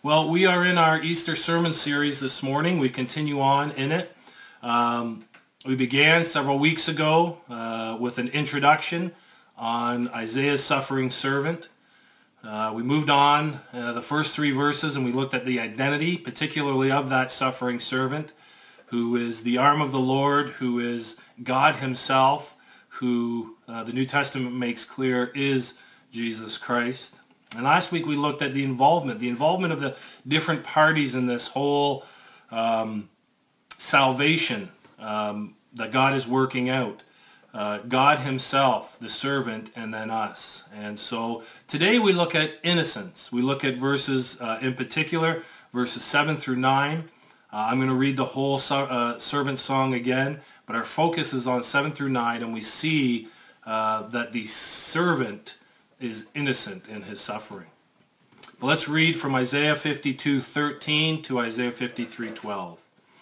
Well, we are in our Easter sermon series this morning. We continue on in it. We began several weeks ago with an introduction on Isaiah's suffering servant. We moved on the first three verses and we looked at the identity, particularly of that suffering servant, who is the arm of the Lord, who is God himself, who the New Testament makes clear is Jesus Christ. And last week we looked at the involvement of the different parties in this whole salvation that God is working out. God himself, the servant, and then us. And so today we look at innocence. We look at verses in particular, verses 7 through 9. I'm going to read the whole servant song again, but our focus is on 7 through 9, and we see that the servant is innocent in his suffering. But let's read from Isaiah 52:13 to Isaiah 53:12.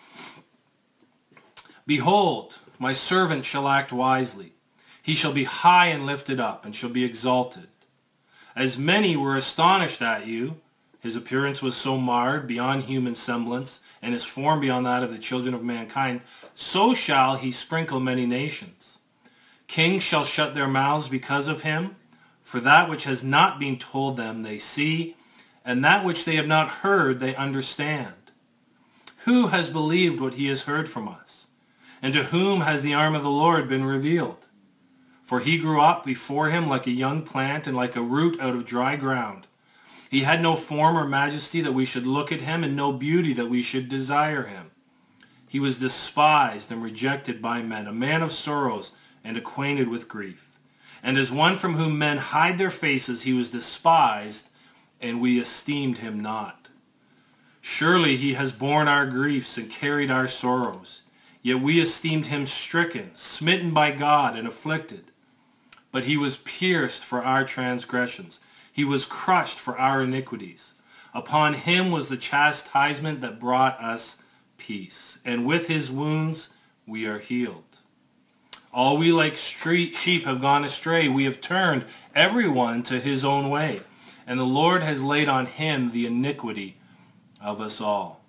Behold, my servant shall act wisely. He shall be high and lifted up, and shall be exalted. As many were astonished at you, his appearance was so marred beyond human semblance, and his form beyond that of the children of mankind, so shall he sprinkle many nations. Kings shall shut their mouths because of him, for that which has not been told them they see, and that which they have not heard they understand. Who has believed what he has heard from us? And to whom has the arm of the Lord been revealed? For he grew up before him like a young plant and like a root out of dry ground. He had no form or majesty that we should look at him, and no beauty that we should desire him. He was despised and rejected by men, a man of sorrows and acquainted with grief. And as one from whom men hide their faces, he was despised, and we esteemed him not. Surely he has borne our griefs and carried our sorrows. Yet we esteemed him stricken, smitten by God, and afflicted. But he was pierced for our transgressions. He was crushed for our iniquities. Upon him was the chastisement that brought us peace. And with his wounds we are healed. All we like sheep have gone astray. We have turned everyone to his own way. And the Lord has laid on him the iniquity of us all.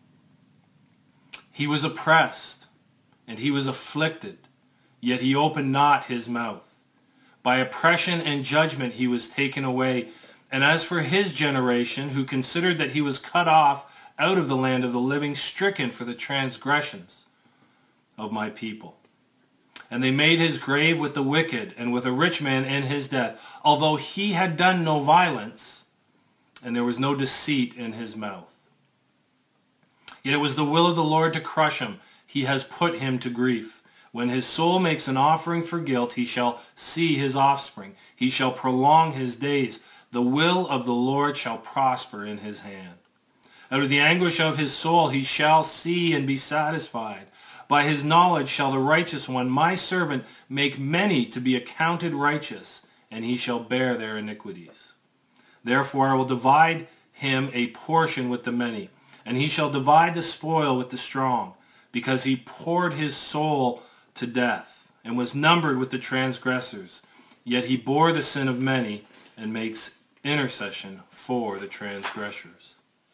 He was oppressed, and he was afflicted, yet he opened not his mouth. By oppression and judgment he was taken away. And as for his generation, who considered that he was cut off out of the land of the living, stricken for the transgressions of my people. And they made his grave with the wicked, and with a rich man in his death, although he had done no violence, and there was no deceit in his mouth. Yet it was the will of the Lord to crush him. He has put him to grief. When his soul makes an offering for guilt, he shall see his offspring. He shall prolong his days. The will of the Lord shall prosper in his hand. Out of the anguish of his soul he shall see and be satisfied. By his knowledge shall the righteous one, my servant, make many to be accounted righteous, and he shall bear their iniquities. Therefore I will divide him a portion with the many, and he shall divide the spoil with the strong, because he poured his soul to death, and was numbered with the transgressors. Yet he bore the sin of many, and makes intercession for the transgressors.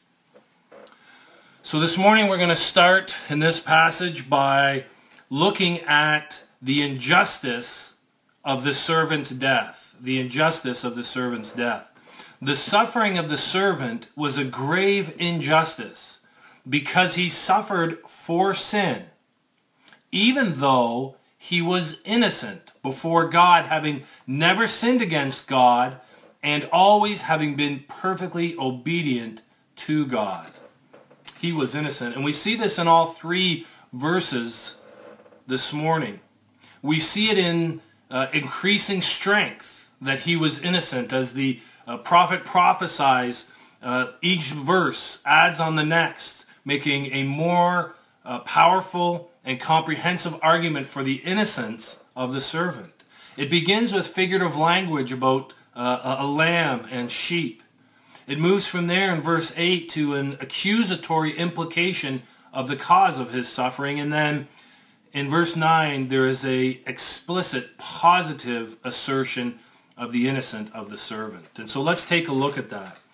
So this morning we're going to start in this passage by looking at the injustice of the servant's death. The injustice of the servant's death. The suffering of the servant was a grave injustice because he suffered for sin, even though he was innocent before God, having never sinned against God and always having been perfectly obedient to God. He was innocent. And we see this in all three verses this morning. We see it in increasing strength that he was innocent, as the prophet prophesies. Each verse adds on the next, making a more powerful and comprehensive argument for the innocence of the servant. It begins with figurative language about a lamb and sheep. It moves from there in verse 8 to an accusatory implication of the cause of his suffering. And then in verse 9, there is a explicit positive assertion of the innocence of the servant. And so let's take a look at that.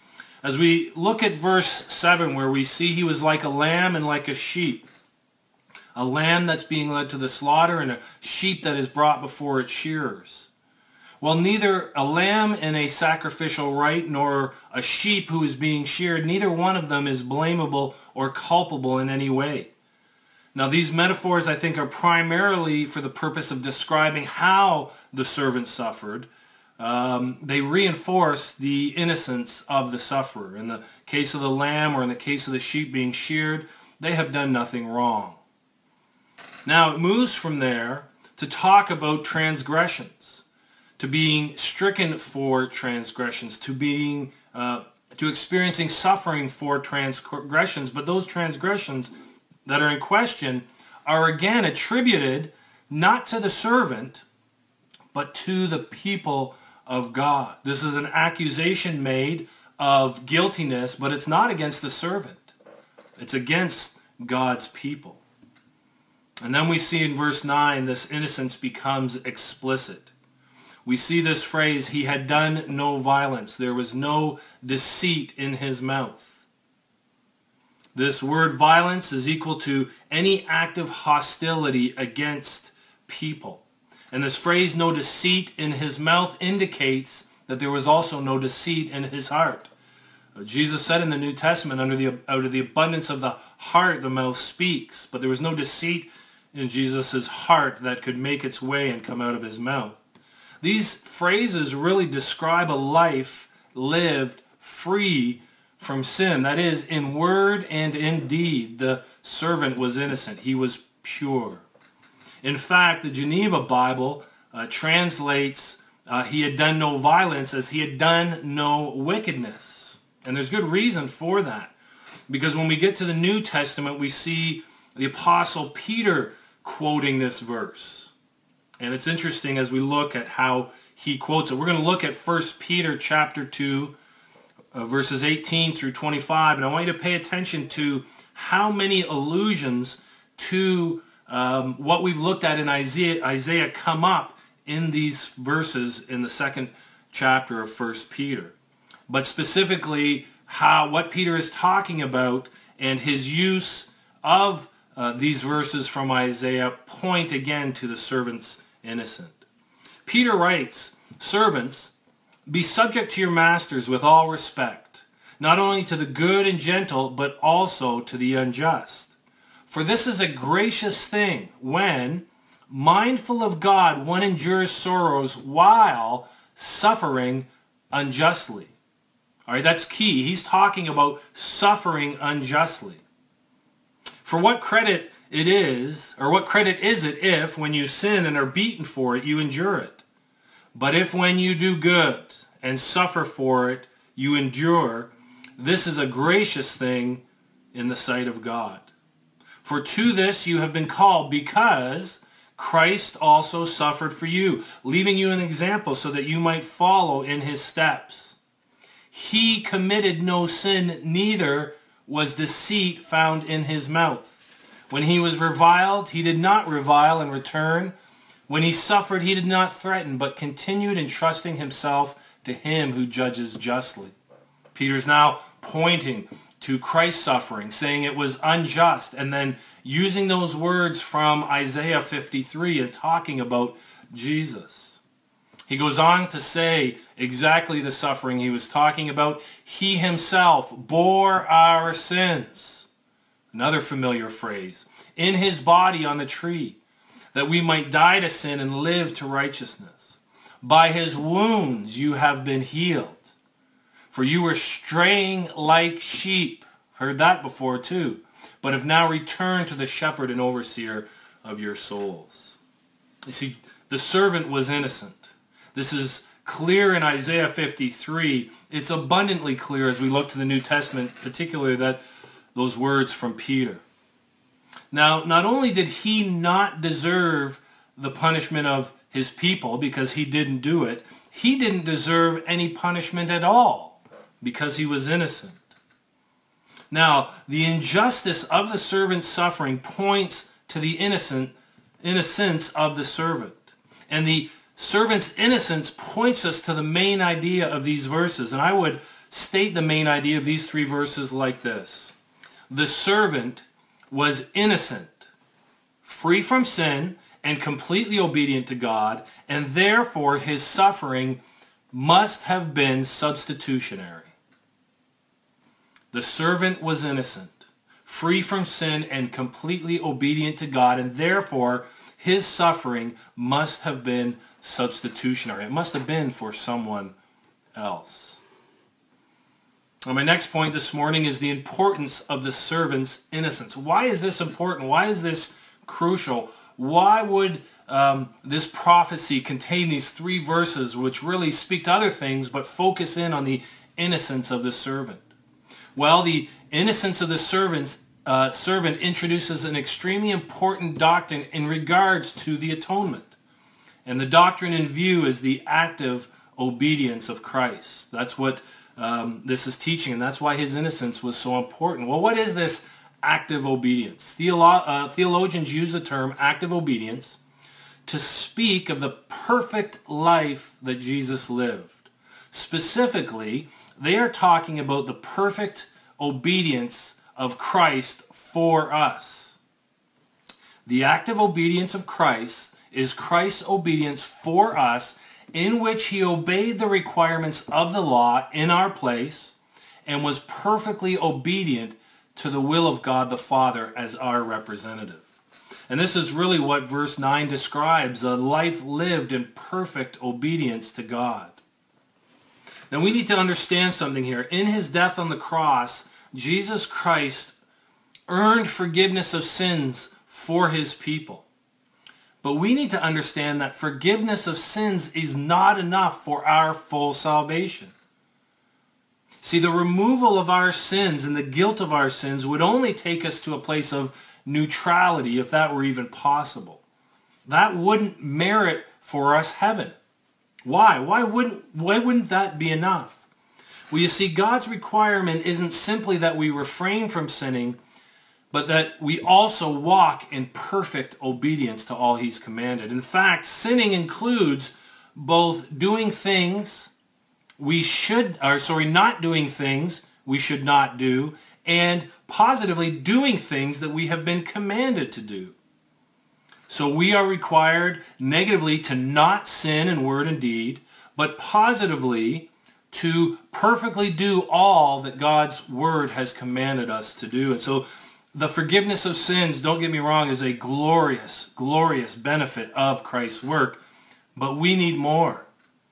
As we look at verse 7, where we see he was like a lamb and like a sheep, a lamb that's being led to the slaughter and a sheep that is brought before its shearers. Well, neither a lamb in a sacrificial rite nor a sheep who is being sheared, neither one of them is blamable or culpable in any way. Now, these metaphors, I think, are primarily for the purpose of describing how the servant suffered. They reinforce the innocence of the sufferer. In the case of the lamb or in the case of the sheep being sheared, they have done nothing wrong. Now, it moves from there to talk about transgressions, to being stricken for transgressions, to experiencing suffering for transgressions. But those transgressions that are in question are again attributed not to the servant, but to the people of God. This is an accusation made of guiltiness, but it's not against the servant. It's against God's people. And then we see in verse 9, this innocence becomes explicit. We see this phrase, he had done no violence. There was no deceit in his mouth. This word violence is equal to any act of hostility against people. And this phrase, no deceit in his mouth, indicates that there was also no deceit in his heart. Jesus said in the New Testament, out of the abundance of the heart, the mouth speaks. But there was no deceit in Jesus' heart that could make its way and come out of his mouth. These phrases really describe a life lived free from sin. That is, in word and in deed, the servant was innocent. He was pure. In fact, the Geneva Bible translates he had done no violence as he had done no wickedness. And there's good reason for that. Because when we get to the New Testament, we see the Apostle Peter quoting this verse. And it's interesting as we look at how he quotes it. We're going to look at 1 Peter chapter 2, verses 18 through 25. And I want you to pay attention to how many allusions to what we've looked at in Isaiah come up in these verses in the second chapter of 1 Peter. But specifically, what Peter is talking about and his use of these verses from Isaiah point again to the servant's innocent. Peter writes, "Servants, be subject to your masters with all respect, not only to the good and gentle, but also to the unjust. For this is a gracious thing when, mindful of God, one endures sorrows while suffering unjustly." All right, that's key. He's talking about suffering unjustly. For what credit it is, or what credit is it if, when you sin and are beaten for it, you endure it? But if when you do good and suffer for it, you endure, this is a gracious thing in the sight of God. For to this you have been called, because Christ also suffered for you, leaving you an example so that you might follow in his steps. He committed no sin, neither was deceit found in his mouth. When he was reviled, he did not revile in return. When he suffered, he did not threaten, but continued entrusting himself to him who judges justly. Peter's now pointing to Christ's suffering, saying it was unjust, and then using those words from Isaiah 53 and talking about Jesus. He goes on to say exactly the suffering he was talking about. He himself bore our sins. Another familiar phrase. In his body on the tree, that we might die to sin and live to righteousness. By his wounds you have been healed. For you were straying like sheep. Heard that before too. But have now returned to the shepherd and overseer of your souls. You see, the servant was innocent. This is clear in Isaiah 53. It's abundantly clear as we look to the New Testament, particularly those words from Peter. Now, not only did he not deserve the punishment of his people because he didn't do it, he didn't deserve any punishment at all because he was innocent. Now, the injustice of the servant's suffering points to the innocence of the servant. And the servant's innocence points us to the main idea of these verses. And I would state the main idea of these 3 verses like this. The servant was innocent, free from sin, and completely obedient to God, and therefore his suffering must have been substitutionary. The servant was innocent, free from sin, and completely obedient to God, and therefore his suffering must have been substitutionary. It must have been for someone else. Well, my next point this morning is the importance of the servant's innocence. Why is this important? Why is this crucial? Why would this prophecy contain these 3 verses which really speak to other things but focus in on the innocence of the servant? Well, the innocence of the servant introduces an extremely important doctrine in regards to the atonement. And the doctrine in view is the active obedience of Christ. That's what this is teaching, and that's why his innocence was so important. Well, what is this active obedience? Theologians use the term active obedience to speak of the perfect life that Jesus lived. Specifically, they are talking about the perfect obedience of Christ for us. The active obedience of Christ is Christ's obedience for us, in which he obeyed the requirements of the law in our place and was perfectly obedient to the will of God the Father as our representative. And this is really what verse 9 describes, a life lived in perfect obedience to God. Now we need to understand something here. In his death on the cross, Jesus Christ earned forgiveness of sins for his people. But we need to understand that forgiveness of sins is not enough for our full salvation. See, the removal of our sins and the guilt of our sins would only take us to a place of neutrality, if that were even possible. That wouldn't merit for us heaven. Why? Why wouldn't that be enough? Well, you see, God's requirement isn't simply that we refrain from sinning, but that we also walk in perfect obedience to all he's commanded. In fact, sinning includes both doing things not doing things we should not do, and positively doing things that we have been commanded to do. So we are required negatively to not sin in word and deed, but positively to perfectly do all that God's word has commanded us to do. And so the forgiveness of sins, don't get me wrong, is a glorious, glorious benefit of Christ's work, but we need more.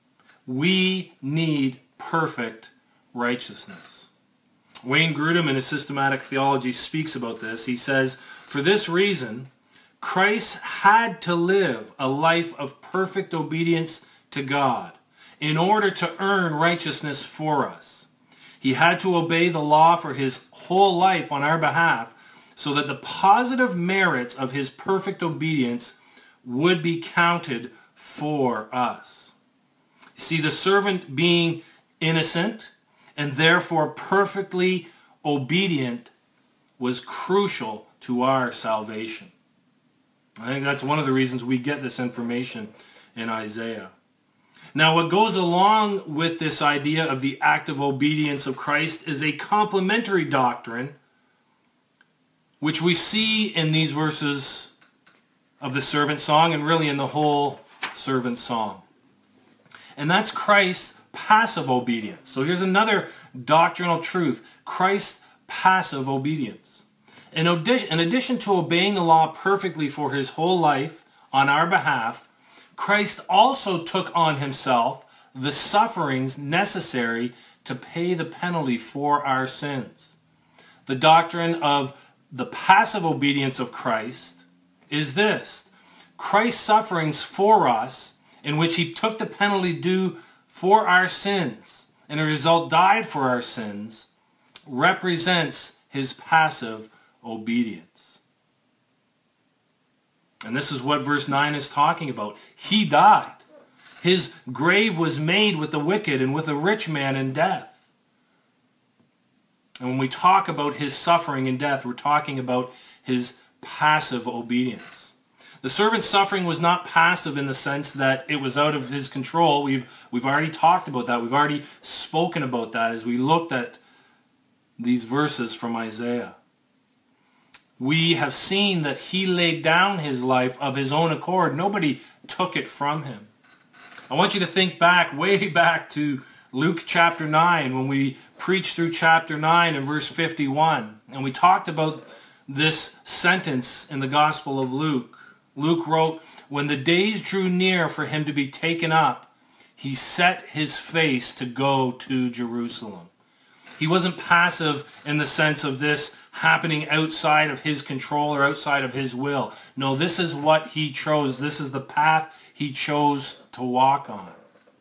We need perfect righteousness. Wayne Grudem in his Systematic Theology speaks about this. He says, for this reason, Christ had to live a life of perfect obedience to God in order to earn righteousness for us. He had to obey the law for his whole life on our behalf so that the positive merits of his perfect obedience would be counted for us. See, the servant being innocent and therefore perfectly obedient was crucial to our salvation. I think that's one of the reasons we get this information in Isaiah. Now, what goes along with this idea of the active obedience of Christ is a complementary doctrine, which we see in these verses of the servant song and really in the whole servant song. And that's Christ's passive obedience. So here's another doctrinal truth: Christ's passive obedience. In addition to obeying the law perfectly for his whole life on our behalf, Christ also took on himself the sufferings necessary to pay the penalty for our sins. The doctrine of the passive obedience of Christ is this: Christ's sufferings for us, in which he took the penalty due for our sins and as a result died for our sins, represents his passive obedience. And this is what verse 9 is talking about. He died. His grave was made with the wicked and with a rich man in death. And when we talk about his suffering and death, we're talking about his passive obedience. The servant's suffering was not passive in the sense that it was out of his control. We've already talked about that. We've already spoken about that as we looked at these verses from Isaiah. We have seen that he laid down his life of his own accord. Nobody took it from him. I want you to think back, way back to Luke chapter 9, when we preached through chapter 9 and verse 51. And we talked about this sentence in the Gospel of Luke. Luke wrote, "When the days drew near for him to be taken up, he set his face to go to Jerusalem." He wasn't passive in the sense of this happening outside of his control or outside of his will. No, this is what he chose. This is the path he chose to walk on.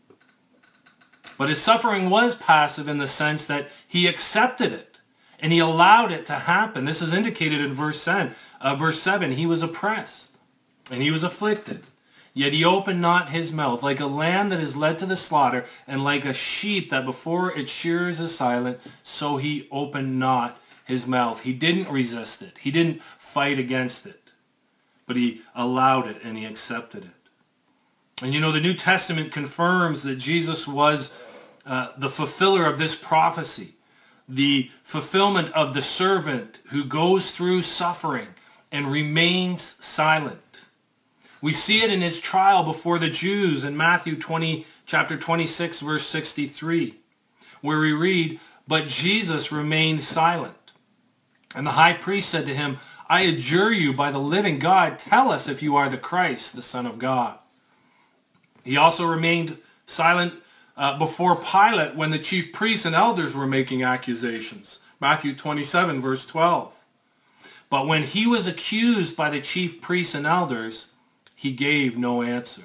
But his suffering was passive in the sense that he accepted it and he allowed it to happen. This is indicated in verse 7. He was oppressed and he was afflicted. Yet he opened not his mouth, like a lamb that is led to the slaughter, and like a sheep that before its shearers is silent, so he opened not his mouth. He didn't resist it. He didn't fight against it. But he allowed it and he accepted it. And you know, the New Testament confirms that Jesus was the fulfiller of this prophecy, the fulfillment of the servant who goes through suffering and remains silent. We see it in his trial before the Jews in Matthew chapter 26, verse 63, where we read, "But Jesus remained silent. And the high priest said to him, 'I adjure you by the living God, tell us if you are the Christ, the Son of God.'" He also remained silent before Pilate when the chief priests and elders were making accusations. Matthew 27, verse 12. But when he was accused by the chief priests and elders, he gave no answer.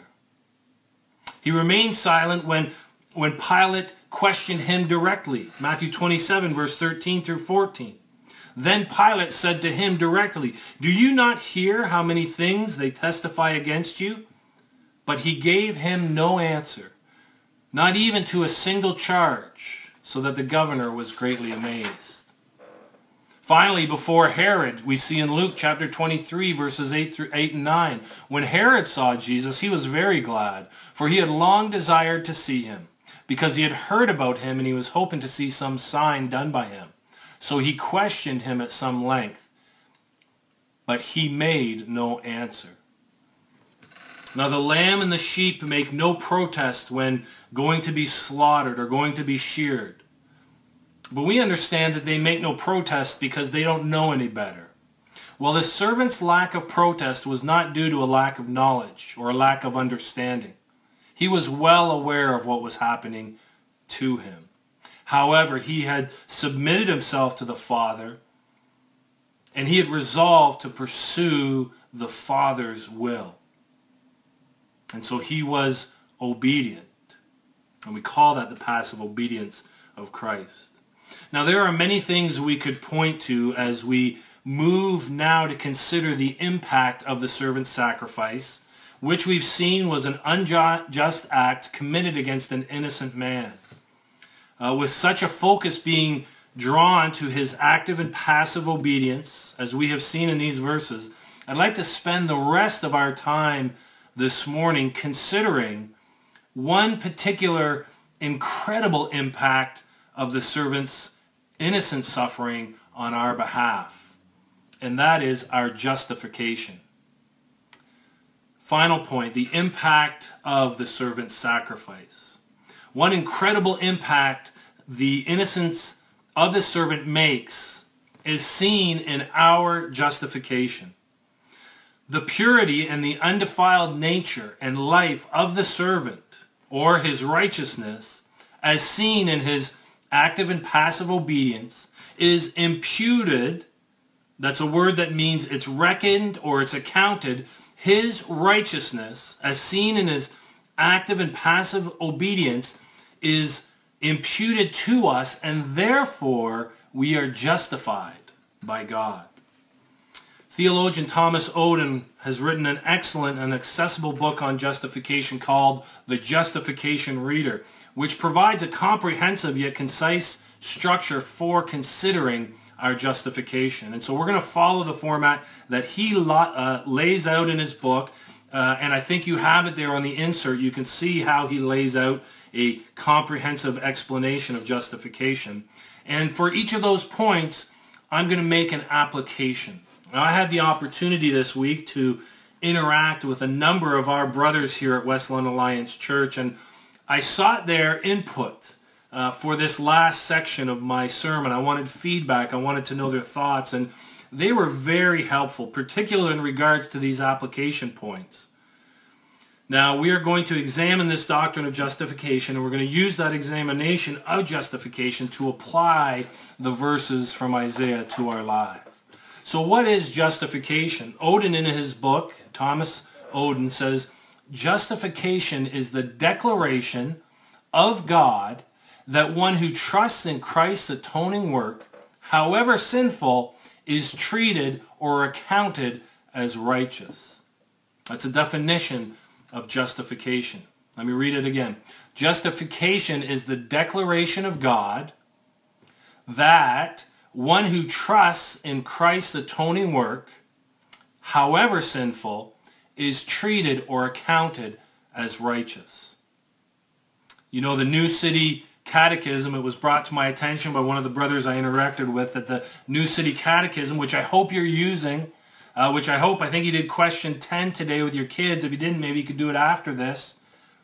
He remained silent when Pilate questioned him directly. Matthew 27, verse 13 through 14. Then Pilate said to him directly, "Do you not hear how many things they testify against you?" But he gave him no answer, not even to a single charge, so that the governor was greatly amazed. Finally, before Herod, we see in Luke chapter 23, verses 8 and 9, when Herod saw Jesus, he was very glad, for he had long desired to see him, because he had heard about him and he was hoping to see some sign done by him. So he questioned him at some length, but he made no answer. Now the lamb and the sheep make no protest when going to be slaughtered or going to be sheared. But we understand that they make no protest because they don't know any better. Well, the servant's lack of protest was not due to a lack of knowledge or a lack of understanding. He was well aware of what was happening to him. However, he had submitted himself to the Father, and he had resolved to pursue the Father's will. And so he was obedient. And we call that the passive obedience of Christ. Now, there are many things we could point to as we move now to consider the impact of the servant's sacrifice, which we've seen was an unjust act committed against an innocent man. With such a focus being drawn to his active and passive obedience, as we have seen in these verses, I'd like to spend the rest of our time this morning considering one particular incredible impact of the servant's innocent suffering on our behalf, and that is our justification. Final point, the impact of the servant's sacrifice. One incredible impact the innocence of the servant makes is seen in our justification. The purity and the undefiled nature and life of the servant, or his righteousness, as seen in his active and passive obedience, is imputed. That's a word that means it's reckoned or it's accounted. His righteousness, as seen in his active and passive obedience, is imputed to us, and therefore we are justified by God. Theologian Thomas Oden has written an excellent and accessible book on justification called The Justification Reader, which provides a comprehensive yet concise structure for considering our justification. And so we're going to follow the format that he lays out in his book. And I think you have it there on the insert. You can see how he lays out a comprehensive explanation of justification. And for each of those points, I'm going to make an application. Now, I had the opportunity this week to interact with a number of our brothers here at Westland Alliance Church, and I sought their input for this last section of my sermon. I wanted feedback. I wanted to know their thoughts, and they were very helpful, particularly in regards to these application points. Now, we are going to examine this doctrine of justification, and we're going to use that examination of justification to apply the verses from Isaiah to our life. So what is justification? Oden, in his book, Thomas Oden, says, justification is the declaration of God that one who trusts in Christ's atoning work, however sinful, is treated or accounted as righteous. That's a definition of justification. Let me read it again. Justification is the declaration of God that one who trusts in Christ's atoning work, however sinful, is treated or accounted as righteous. You know, the New City Catechism, it was brought to my attention by one of the brothers I interacted with that the New City Catechism, which I hope you're using, I think you did question 10 today with your kids. If you didn't, maybe you could do it after this.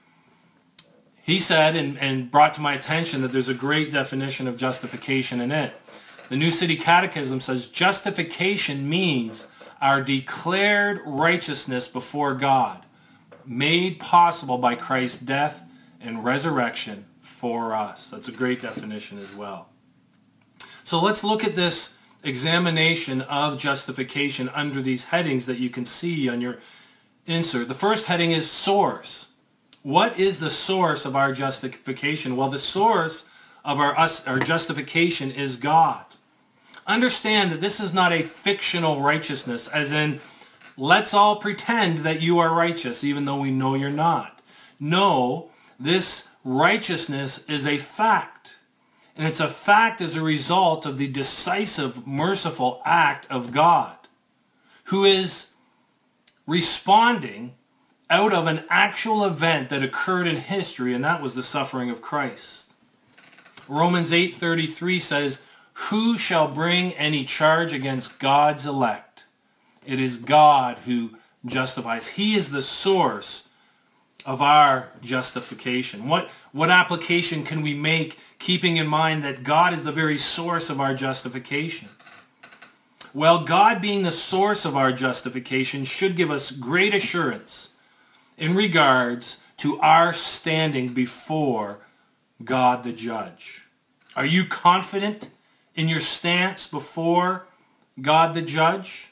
He said and brought to my attention that there's a great definition of justification in it. The New City Catechism says justification means our declared righteousness before God, made possible by Christ's death and resurrection for us. That's a great definition as well. So let's look at this examination of justification under these headings that you can see on your insert. The first heading is source. What is the source of our justification? Well, the source of our justification is God. Understand that this is not a fictional righteousness, as in, let's all pretend that you are righteous, even though we know you're not. No, this righteousness is a fact. And it's a fact as a result of the decisive, merciful act of God, who is responding out of an actual event that occurred in history, and that was the suffering of Christ. Romans 8:33 says, "Who shall bring any charge against God's elect? It is God who justifies." He is the source of our justification. What application can we make, keeping in mind that God is the very source of our justification? Well, God being the source of our justification should give us great assurance in regards to our standing before God the judge. Are you confident in your stance before God the judge?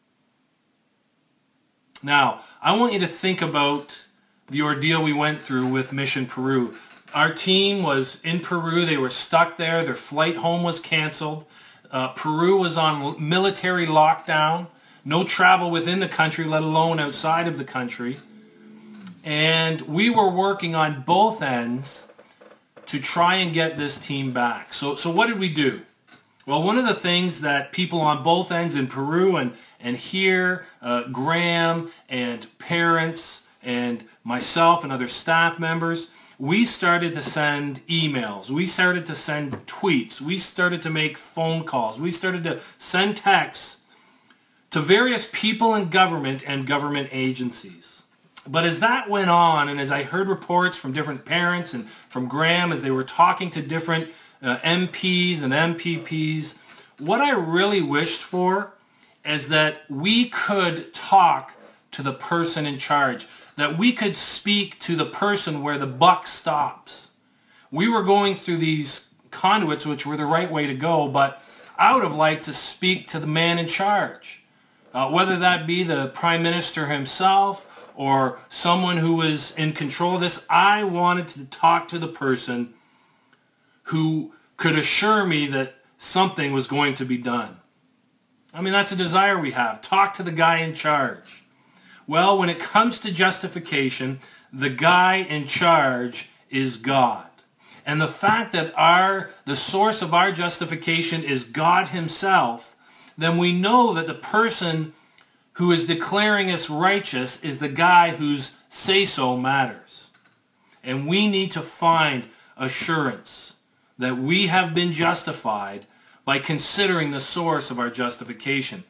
Now, I want you to think about the ordeal we went through with Mission Peru. Our team was in Peru. They were stuck there. Their flight home was canceled. Peru was on military lockdown. No travel within the country, let alone outside of the country. And we were working on both ends to try and get this team back. So what did we do? Well, one of the things that people on both ends in Peru and here, Graham and parents and myself and other staff members, we started to send emails. We started to send tweets. We started to make phone calls. We started to send texts to various people in government and government agencies. But as that went on, and as I heard reports from different parents and from Graham as they were talking to different MPs and MPPs, what I really wished for is that we could talk to the person in charge, that we could speak to the person where the buck stops. We were going through these conduits, which were the right way to go, but I would have liked to speak to the man in charge, whether that be the Prime Minister himself or someone who was in control of this. I wanted to talk to the person who could assure me that something was going to be done. I mean, that's a desire we have. Talk to the guy in charge. Well, when it comes to justification, the guy in charge is God. and the fact that the source of our justification is God himself, then we know that the person who is declaring us righteous is the guy whose say-so matters. And we need to find assurance that we have been justified by considering the source of our justification.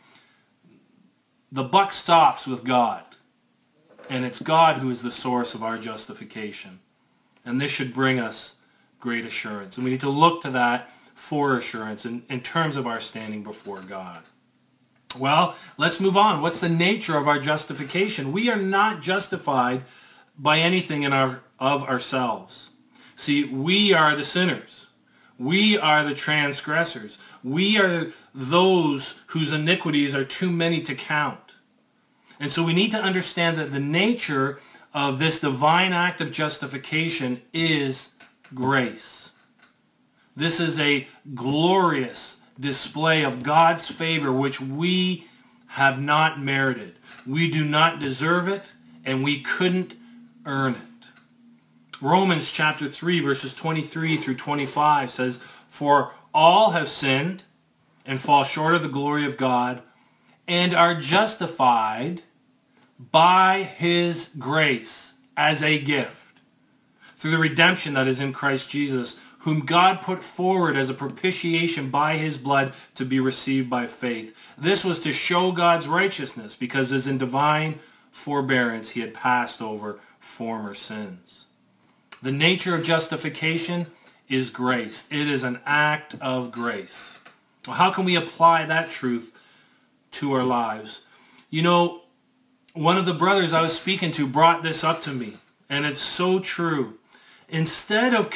The buck stops with God, and it's God who is the source of our justification. And this should bring us great assurance. And we need to look to that for assurance in terms of our standing before God. Well, let's move on. What's the nature of our justification? We are not justified by anything of ourselves. See, we are the sinners. We are the transgressors. We are those whose iniquities are too many to count. And so we need to understand that the nature of this divine act of justification is grace. This is a glorious display of God's favor which we have not merited. We do not deserve it, and we couldn't earn it. Romans chapter 3 verses 23 through 25 says, "For all have sinned and fall short of the glory of God and are justified by his grace as a gift through the redemption that is in Christ Jesus, whom God put forward as a propitiation by his blood to be received by faith." This was to show God's righteousness, because as in divine forbearance he had passed over former sins. The nature of justification is grace. It is an act of grace. Well, how can we apply that truth to our lives? You know, one of the brothers I was speaking to brought this up to me, and it's so true. Instead of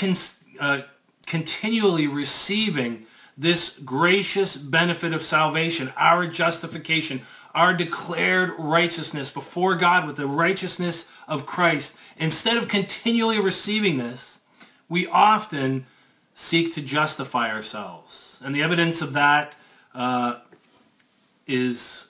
continually receiving this gracious benefit of salvation, our justification, our declared righteousness before God with the righteousness of Christ, instead of continually receiving this, we often seek to justify ourselves. And the evidence of that is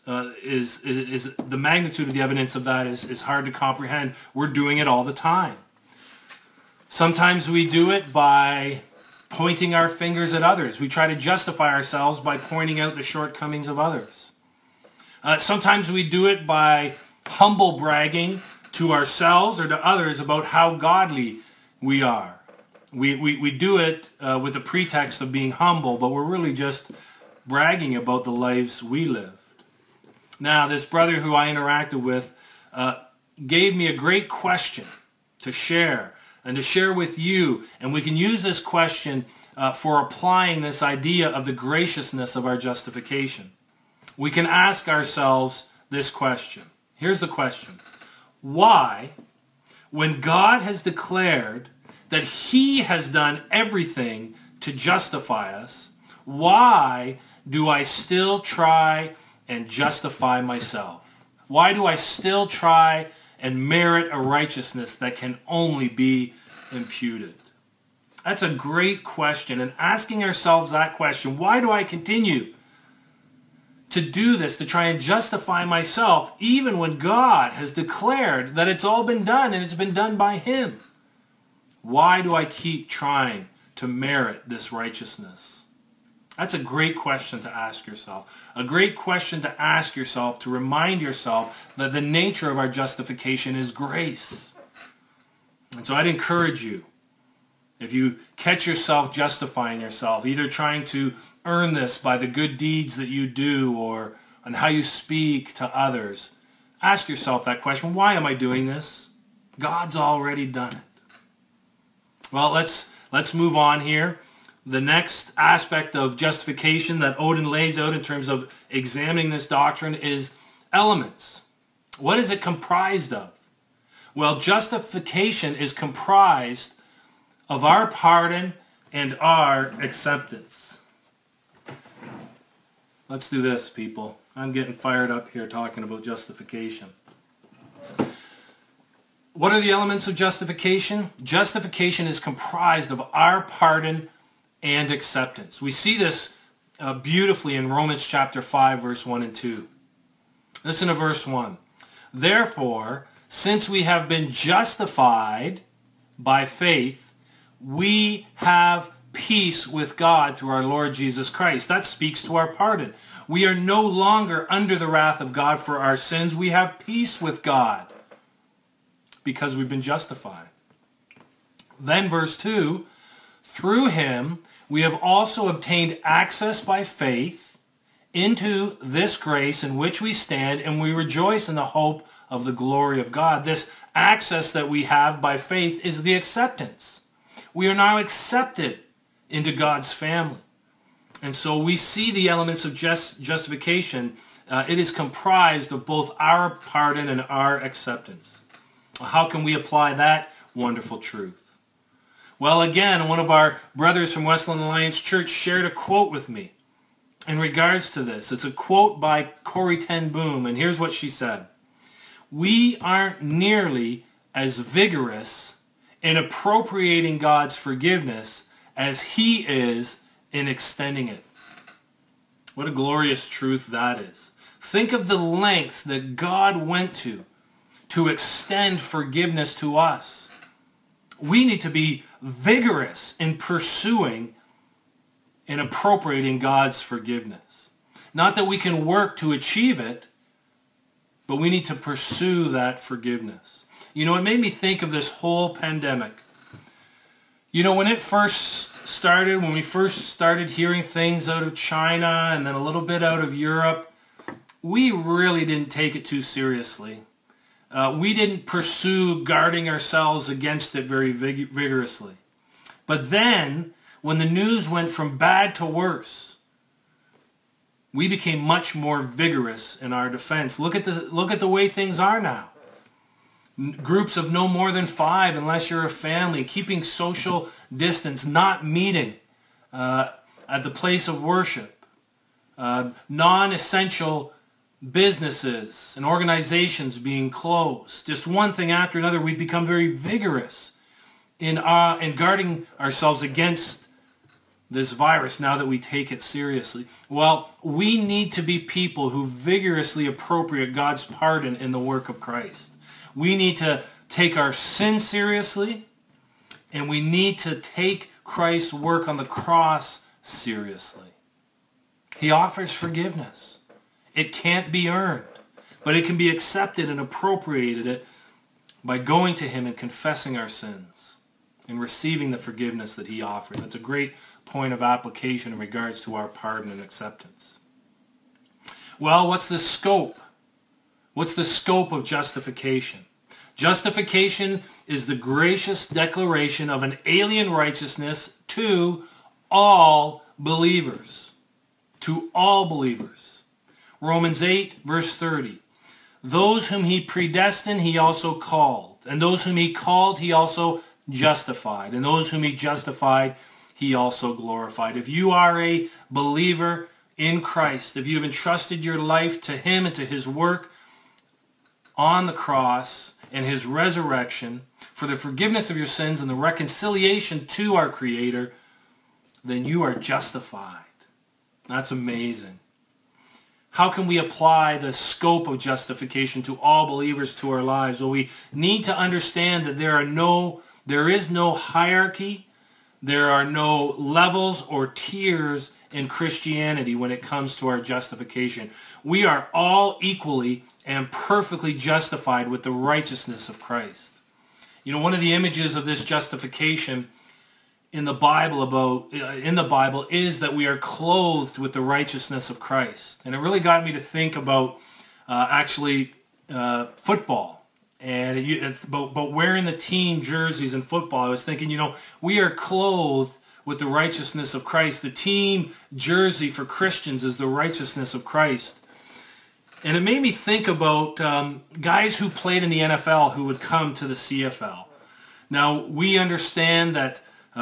the magnitude of the evidence of that is hard to comprehend. We're doing it all the time. Sometimes we do it by pointing our fingers at others. We try to justify ourselves by pointing out the shortcomings of others. Sometimes we do it by humble bragging to ourselves or to others about how godly we are. We do it with the pretext of being humble, but we're really just bragging about the lives we lived. Now, this brother who I interacted with gave me a great question to share and to share with you. And we can use this question for applying this idea of the graciousness of our justification. We can ask ourselves this question. Here's the question. Why, when God has declared that he has done everything to justify us, why do I still try and justify myself? Why do I still try and merit a righteousness that can only be imputed? That's a great question. And asking ourselves that question, why do I continue to do this, to try and justify myself, even when God has declared that it's all been done and it's been done by him? Why do I keep trying to merit this righteousness? That's a great question to ask yourself. A great question to ask yourself, to remind yourself that the nature of our justification is grace. And so I'd encourage you, if you catch yourself justifying yourself, either trying to earn this by the good deeds that you do or on how you speak to others, ask yourself that question. Why am I doing this? God's already done it. Well, let's move on here. The next aspect of justification that Odin lays out in terms of examining this doctrine is elements. What is it comprised of? Well, justification is comprised of our pardon and our acceptance. Let's do this, people. I'm getting fired up here talking about justification. What are the elements of justification? Justification is comprised of our pardon and acceptance. We see this beautifully in Romans chapter 5, verse 1 and 2. Listen to verse 1. Therefore, since we have been justified by faith, we have peace with God through our Lord Jesus Christ. That speaks to our pardon. We are no longer under the wrath of God for our sins. We have peace with God because we've been justified. Then verse 2, through him we have also obtained access by faith into this grace in which we stand, and we rejoice in the hope of the glory of God. This access that we have by faith is the acceptance. We are now accepted into God's family. And so we see the elements of justification. It is comprised of both our pardon and our acceptance. How can we apply that wonderful truth? Well, again, one of our brothers from Westland Alliance Church shared a quote with me in regards to this. It's a quote by Corrie ten Boom, and here's what she said. We aren't nearly as vigorous in appropriating God's forgiveness as he is in extending it. What a glorious truth that is. Think of the lengths that God went to extend forgiveness to us. We need to be vigorous in pursuing and appropriating God's forgiveness. Not that we can work to achieve it, but we need to pursue that forgiveness. You know, it made me think of this whole pandemic. You know, when it first started, when we first started hearing things out of China and then a little bit out of Europe, we really didn't take it too seriously. We didn't pursue guarding ourselves against it very vigorously. But then, when the news went from bad to worse, we became much more vigorous in our defense. Look at the way things are now. Groups of no more than 5 unless you're a family, keeping social distance, not meeting at the place of worship, non-essential businesses and organizations being closed. Just one thing after another, we've become very vigorous in guarding ourselves against this virus now that we take it seriously. Well, we need to be people who vigorously appropriate God's pardon in the work of Christ. We need to take our sin seriously, and we need to take Christ's work on the cross seriously. He offers forgiveness. It can't be earned, but it can be accepted and appropriated by going to him and confessing our sins and receiving the forgiveness that he offers. That's a great point of application in regards to our pardon and acceptance. Well, what's the scope? What's the scope of justification? Justification is the gracious declaration of an alien righteousness to all believers. To all believers. Romans 8, verse 30. Those whom he predestined, he also called. And those whom he called, he also justified. And those whom he justified, he also glorified. If you are a believer in Christ, if you have entrusted your life to him and to his work on the cross and his resurrection for the forgiveness of your sins and the reconciliation to our Creator, then you are justified. That's amazing. How can we apply the scope of justification to all believers to our lives? Well, we need to understand that there is no hierarchy, there are no levels or tiers in Christianity when it comes to our justification. We are all equally and perfectly justified with the righteousness of Christ. You know, one of the images of this justification in the Bible is that we are clothed with the righteousness of Christ. And it really got me to think about football and about wearing the team jerseys in football. I was thinking, you know, we are clothed with the righteousness of Christ. The team jersey for Christians is the righteousness of Christ. And it made me think about guys who played in the NFL who would come to the CFL. Now, we understand that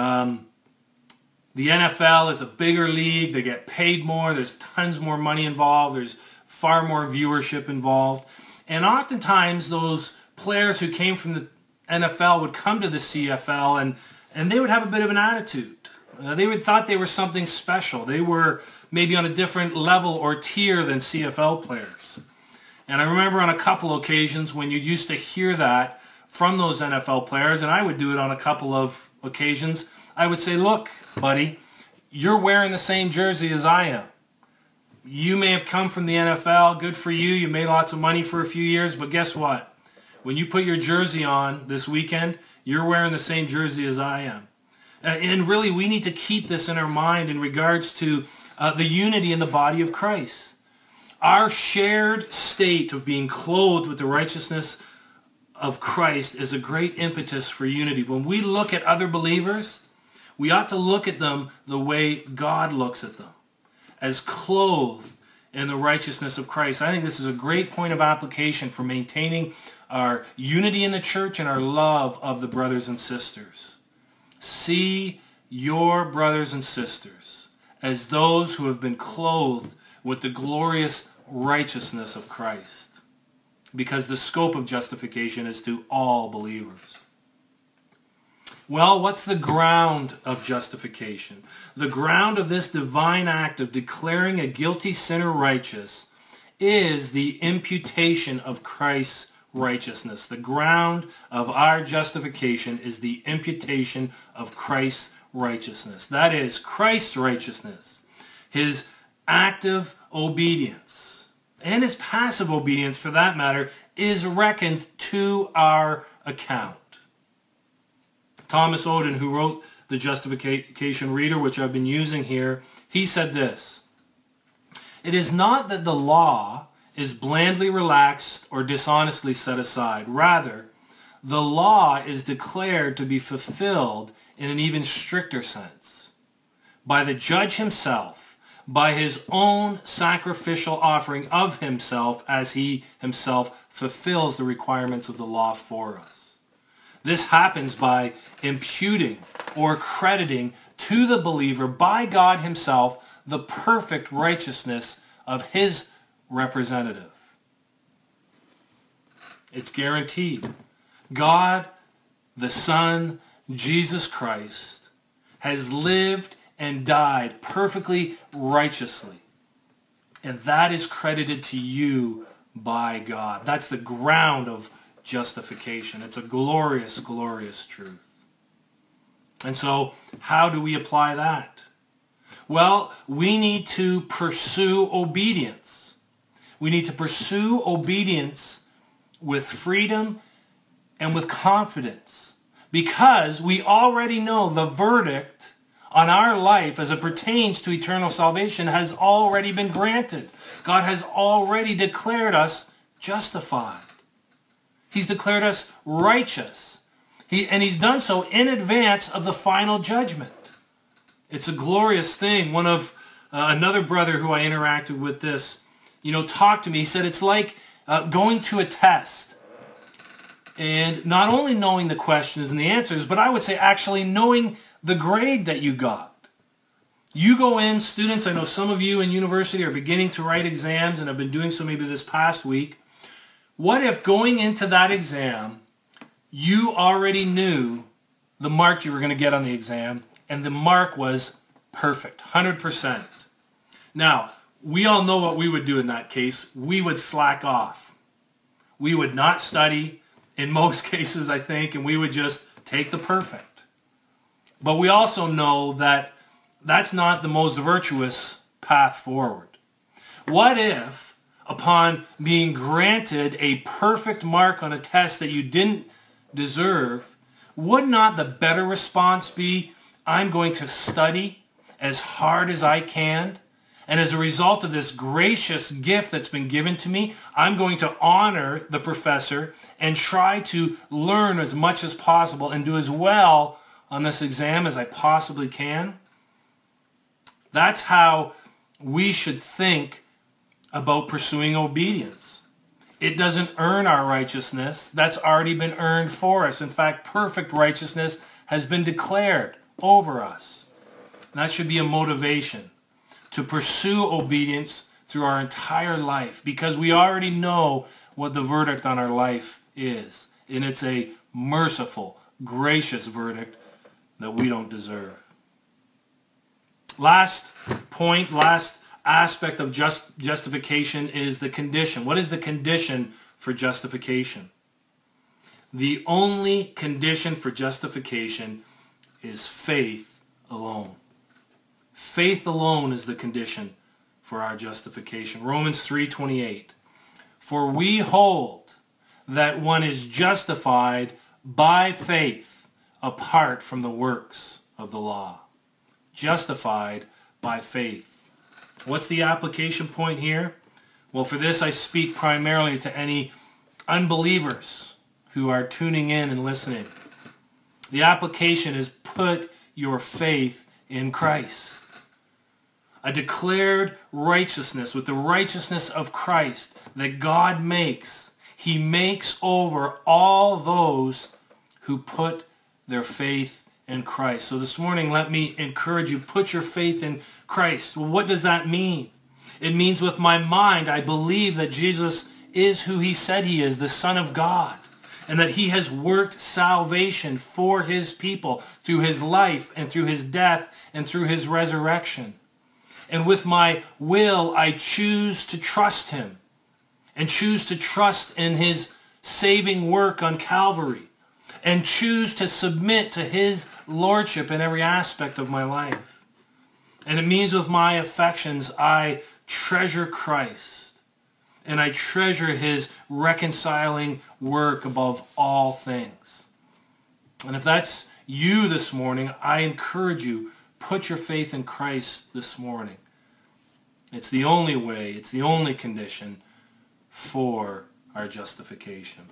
the NFL is a bigger league. They get paid more. There's tons more money involved. There's far more viewership involved. And oftentimes those players who came from the NFL would come to the CFL and they would have a bit of an attitude. They would thought they were something special. They were maybe on a different level or tier than CFL players. And I remember on a couple occasions when you used to hear that from those NFL players, and I would do it on a couple of occasions, I would say, look, buddy, you're wearing the same jersey as I am. You may have come from the NFL. Good for you. You made lots of money for a few years. But guess what? When you put your jersey on this weekend, you're wearing the same jersey as I am. And really, we need to keep this in our mind in regards to the unity in the body of Christ. Our shared state of being clothed with the righteousness of Christ is a great impetus for unity. When we look at other believers, we ought to look at them the way God looks at them, as clothed in the righteousness of Christ. I think this is a great point of application for maintaining our unity in the church and our love of the brothers and sisters. See your brothers and sisters as those who have been clothed with the glorious righteousness of Christ, because the scope of justification is to all believers. Well, what's the ground of justification? The ground of this divine act of declaring a guilty sinner righteous is the imputation of Christ's righteousness. The ground of our justification is the imputation of Christ's righteousness. That is, Christ's righteousness, his active obedience, and his passive obedience for that matter, is reckoned to our account. Thomas Oden, who wrote the Justification Reader, which I've been using here, he said this: "It is not that the law is blandly relaxed or dishonestly set aside. Rather, the law is declared to be fulfilled in an even stricter sense by the judge himself, by his own sacrificial offering of himself as he himself fulfills the requirements of the law for us. This happens by imputing or crediting to the believer by God himself the perfect righteousness of his representative." It's guaranteed. God, the Son, Jesus Christ, has lived and died perfectly righteously. And that is credited to you by God. That's the ground of justification. It's a glorious, glorious truth. And so, how do we apply that? Well, we need to pursue obedience. We need to pursue obedience with freedom and with confidence, because we already know the verdict on our life as it pertains to eternal salvation has already been granted. God has already declared us justified. He's declared us righteous. And he's done so in advance of the final judgment. It's a glorious thing. One of another brother who I interacted with talked to me. He said it's like going to a test and not only knowing the questions and the answers, but I would say actually knowing the grade that you got. You go in, students, I know some of you in university are beginning to write exams and have been doing so maybe this past week. What if going into that exam, you already knew the mark you were going to get on the exam, and the mark was perfect, 100%. Now, we all know what we would do in that case. We would slack off. We would not study in most cases, I think, and we would just take the perfect. But we also know that that's not the most virtuous path forward. What if, upon being granted a perfect mark on a test that you didn't deserve, would not the better response be, I'm going to study as hard as I can, and as a result of this gracious gift that's been given to me, I'm going to honor the professor and try to learn as much as possible and do as well on this exam as I possibly can? That's how we should think about pursuing obedience. It doesn't earn our righteousness. That's already been earned for us. In fact, perfect righteousness has been declared over us. And that should be a motivation to pursue obedience through our entire life, because we already know what the verdict on our life is. And it's a merciful, gracious verdict that we don't deserve. Last point, last aspect of justification is the condition. What is the condition for justification? The only condition for justification is faith alone. Faith alone is the condition for our justification. Romans 3:28. For we hold that one is justified by faith apart from the works of the law. Justified by faith. What's the application point here? Well, for this I speak primarily to any unbelievers who are tuning in and listening. The application is put your faith in Christ. A declared righteousness with the righteousness of Christ that God makes. He makes over all those who put their faith in Christ. So this morning, let me encourage you, put your faith in Christ. Well, what does that mean? It means with my mind, I believe that Jesus is who he said he is, the Son of God, and that he has worked salvation for his people through his life and through his death and through his resurrection. And with my will, I choose to trust him and choose to trust in his saving work on Calvary and choose to submit to his lordship in every aspect of my life. And it means with my affections, I treasure Christ and I treasure his reconciling work above all things. And if that's you this morning, I encourage you, put your faith in Christ this morning. It's the only way, it's the only condition for our justification.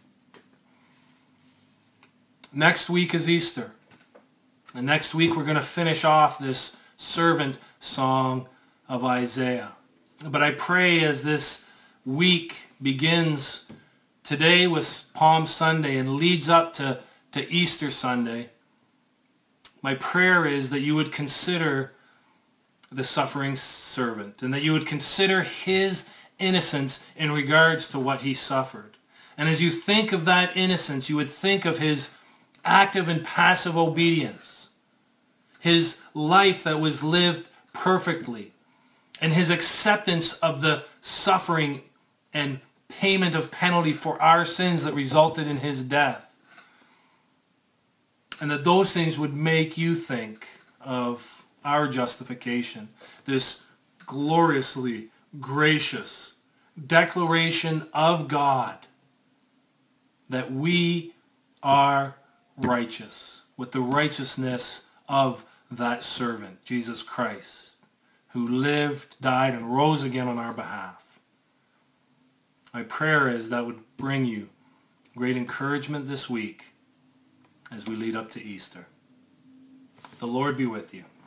Next week is Easter. And next week we're going to finish off this servant song of Isaiah. But I pray as this week begins today with Palm Sunday and leads up to Easter Sunday, my prayer is that you would consider the suffering servant and that you would consider his innocence in regards to what he suffered. And as you think of that innocence, you would think of his active and passive obedience, his life that was lived perfectly, and his acceptance of the suffering and payment of penalty for our sins that resulted in his death. And that those things would make you think of our justification, this gloriously gracious declaration of God that we are righteous with the righteousness of that servant, Jesus Christ, who lived, died, and rose again on our behalf. My prayer is that would bring you great encouragement this week as we lead up to Easter. The Lord be with you.